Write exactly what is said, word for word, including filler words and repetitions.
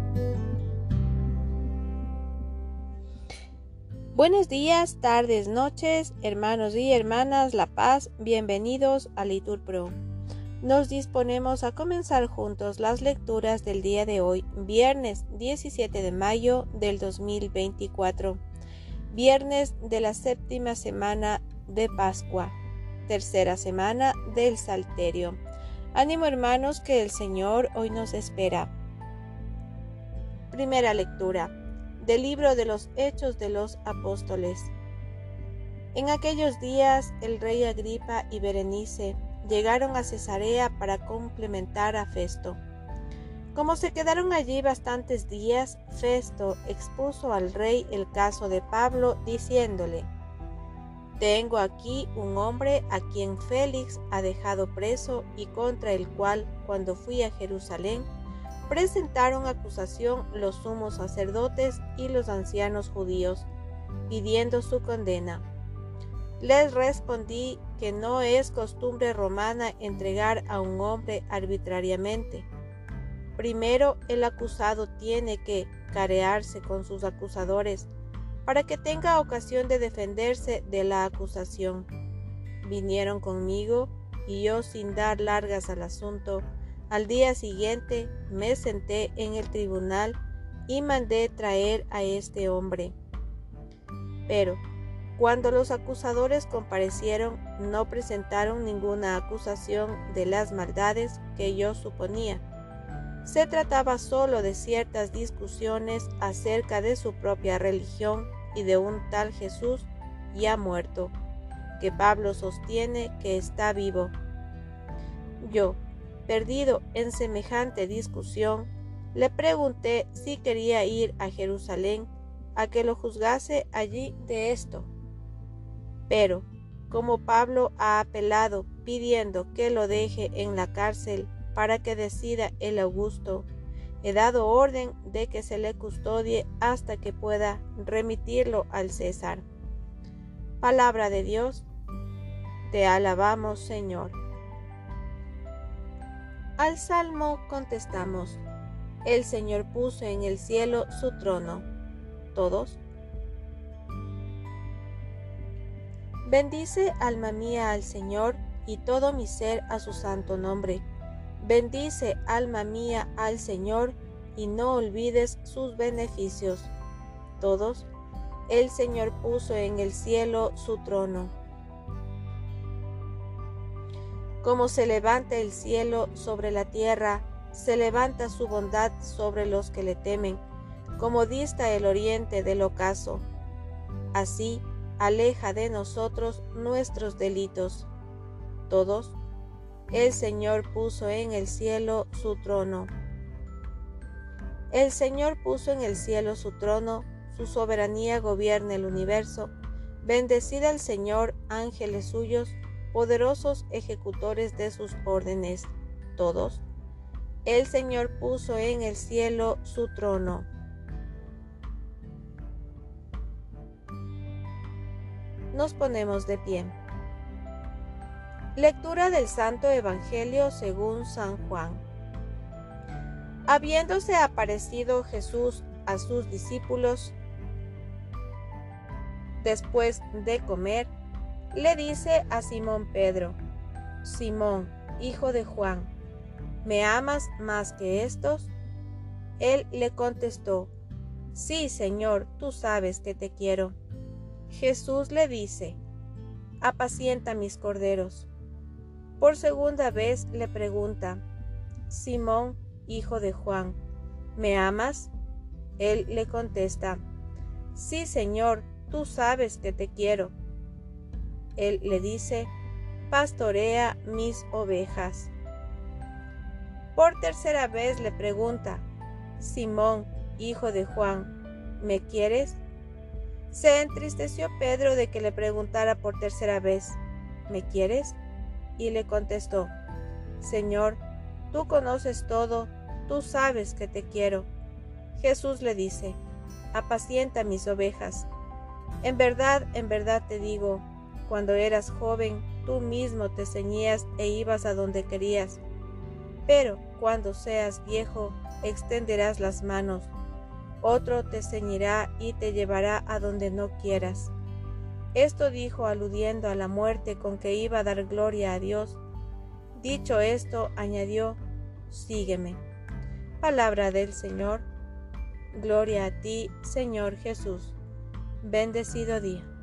Buenos días, tardes, noches, hermanos y hermanas La Paz, bienvenidos a Litur Pro. Nos disponemos a comenzar juntos las lecturas del día de hoy, viernes diecisiete de mayo del dos mil veinticuatro, viernes de la séptima semana de Pascua, tercera semana del Salterio. Ánimo, hermanos, que el Señor hoy nos espera. Primera lectura del libro de los Hechos de los Apóstoles. En aquellos días el rey Agripa y Berenice llegaron a Cesarea para complementar a Festo. Como se quedaron allí bastantes días, Festo expuso al rey el caso de Pablo, diciéndole: «Tengo aquí un hombre a quien Félix ha dejado preso y contra el cual, cuando fui a Jerusalén, presentaron acusación los sumos sacerdotes y los ancianos judíos, pidiendo su condena. Les respondí que no es costumbre romana entregar a un hombre arbitrariamente. Primero, el acusado tiene que carearse con sus acusadores para que tenga ocasión de defenderse de la acusación. Vinieron conmigo y yo, sin dar largas al asunto, al día siguiente me senté en el tribunal y mandé traer a este hombre. Pero cuando los acusadores comparecieron, no presentaron ninguna acusación de las maldades que yo suponía. Se trataba solo de ciertas discusiones acerca de su propia religión y de un tal Jesús ya muerto, que Pablo sostiene que está vivo. Yo, perdido en semejante discusión, le pregunté si quería ir a Jerusalén a que lo juzgase allí de esto. Pero, como Pablo ha apelado pidiendo que lo deje en la cárcel para que decida el Augusto, he dado orden de que se le custodie hasta que pueda remitirlo al César. Palabra de Dios, te alabamos, Señor. Al salmo contestamos: el Señor puso en el cielo su trono. ¿Todos? Bendice, alma mía, al Señor, y todo mi ser a su santo nombre. Bendice, alma mía, al Señor, y no olvides sus beneficios. ¿Todos? El Señor puso en el cielo su trono. Como se levanta el cielo sobre la tierra, se levanta su bondad sobre los que le temen, como dista el oriente del ocaso. Así aleja de nosotros nuestros delitos. Todos, el Señor puso en el cielo su trono. El Señor puso en el cielo su trono, su soberanía gobierna el universo. Bendecid al Señor, ángeles suyos, poderosos ejecutores de sus órdenes. Todos, el Señor puso en el cielo su trono. Nos ponemos de pie. Lectura del Santo Evangelio según San Juan. Habiéndose aparecido Jesús a sus discípulos, después de comer, le dice a Simón Pedro: Simón, hijo de Juan, ¿me amas más que estos? Él le contestó: Sí, Señor, tú sabes que te quiero. Jesús le dice: Apacienta mis corderos. Por segunda vez le pregunta: Simón, hijo de Juan, ¿me amas? Él le contesta: Sí, Señor, tú sabes que te quiero. Él le dice: Pastorea mis ovejas. Por tercera vez le pregunta: Simón, hijo de Juan, ¿me quieres? Se entristeció Pedro de que le preguntara por tercera vez: ¿me quieres? Y le contestó: Señor, tú conoces todo, tú sabes que te quiero. Jesús le dice: Apacienta mis ovejas. En verdad, en verdad te digo, cuando eras joven, tú mismo te ceñías e ibas a donde querías. Pero cuando seas viejo, extenderás las manos, otro te ceñirá y te llevará a donde no quieras. Esto dijo aludiendo a la muerte con que iba a dar gloria a Dios. Dicho esto, añadió: sígueme. Palabra del Señor. Gloria a ti, Señor Jesús. Bendecido día.